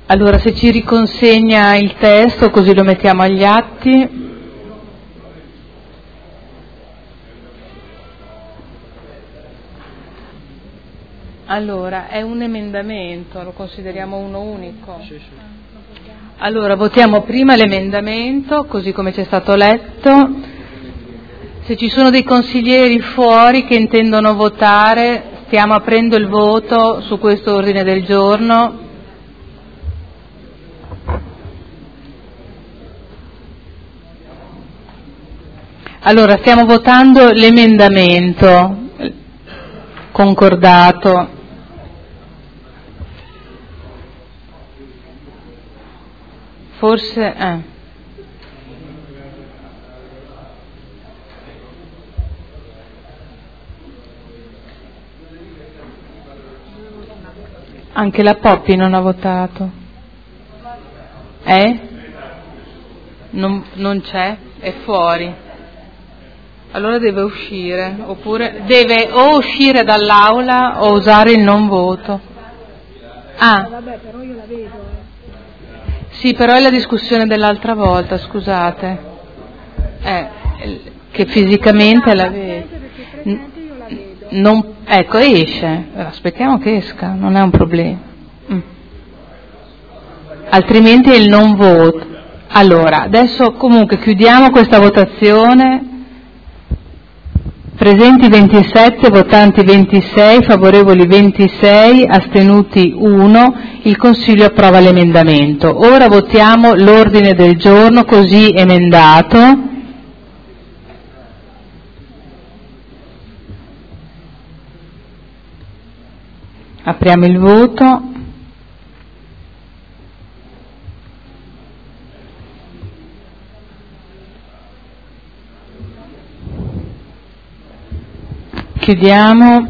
Allora, se ci riconsegna il testo, così lo mettiamo agli atti. Allora, è un emendamento, lo consideriamo uno unico? Sì. Allora, votiamo prima l'emendamento, così come ci è stato letto. Se ci sono dei consiglieri fuori che intendono votare, stiamo aprendo il voto su questo ordine del giorno. Allora, stiamo votando l'emendamento concordato. Forse anche la Poppi non ha votato. Non c'è? È fuori. Allora deve uscire, oppure deve o uscire dall'aula o usare il non voto. Vabbè, però io la vedo. Sì, però è la discussione dell'altra volta, scusate. Che fisicamente la vedo. Ecco, esce. Aspettiamo che esca, non è un problema. Altrimenti è il non voto. Allora, adesso comunque chiudiamo questa votazione. Presenti 27, votanti 26, favorevoli 26, astenuti 1, il Consiglio approva l'emendamento. Ora votiamo l'ordine del giorno così emendato. Apriamo il voto. Chiudiamo.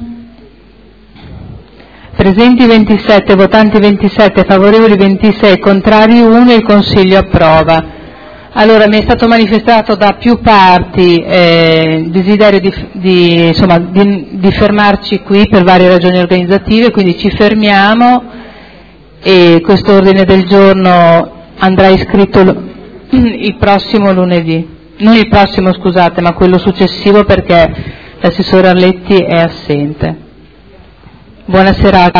Presenti 27, votanti 27, favorevoli 26, contrari 1, il Consiglio approva. Allora, mi è stato manifestato da più parti desiderio di fermarci qui per varie ragioni organizzative, quindi ci fermiamo e questo ordine del giorno andrà iscritto il prossimo lunedì. Non il prossimo, scusate, ma quello successivo, perché l'assessore Arletti è assente. Buona serata.